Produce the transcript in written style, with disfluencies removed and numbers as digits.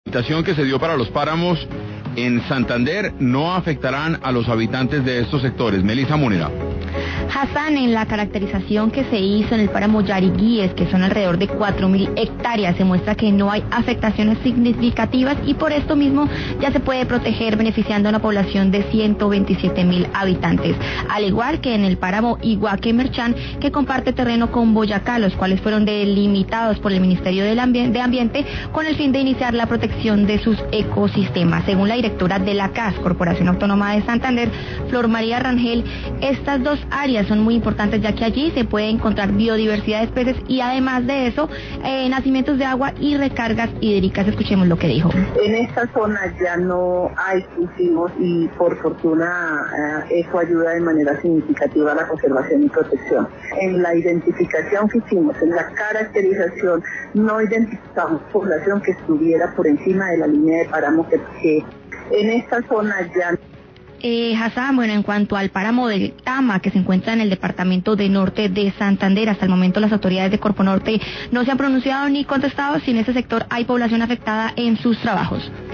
La licitación que se dio para los páramos en Santander no afectarán a los habitantes de estos sectores. Melissa Múnera. Hassan, en la caracterización que se hizo en el páramo Yariguíes, que son alrededor de 4.000 hectáreas, se muestra que no hay afectaciones significativas y por esto mismo ya se puede proteger beneficiando a una población de 127.000 habitantes. Al igual que en el páramo Iguaque-Merchán, que comparte terreno con Boyacá, los cuales fueron delimitados por el Ministerio de Ambiente con el fin de iniciar la protección de sus ecosistemas. Según la directora de la CAS, Corporación Autónoma de Santander, Flor María Rangel, estas dos áreas son muy importantes ya que allí se puede encontrar biodiversidad de especies y además de eso, nacimientos de agua y recargas hídricas. Escuchemos lo que dijo. En esta zona ya no hay cultivos y por fortuna eso ayuda de manera significativa a la conservación y protección. En la identificación que hicimos, en la caracterización, no identificamos población que estuviera por encima de la línea de páramo que en esta zona ya. Hassan, bueno, en cuanto al páramo del Tama, que se encuentra en el departamento de Norte de Santander, hasta el momento las autoridades de Corponorte no se han pronunciado ni contestado si en ese sector hay población afectada en sus trabajos.